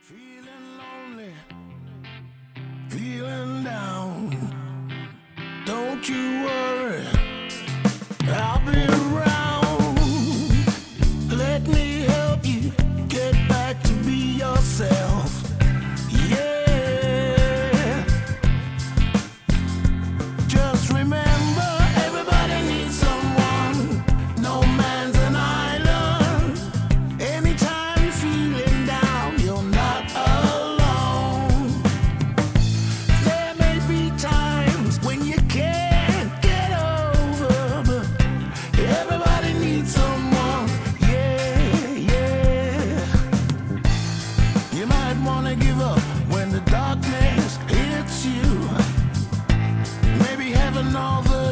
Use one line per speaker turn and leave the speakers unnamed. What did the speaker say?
Feeling lonely, feeling down. Don't you worry, I'll be around. Let me help you get back to be yourself. Yeah. Just remember, everybody needs someone. No man's an island. Anytime you're feeling down, you're not alone. There may be times when you can't get over, but everybody needs someone. Yeah, yeah. You might wanna give up when the darkness hits you. Maybe heaven all the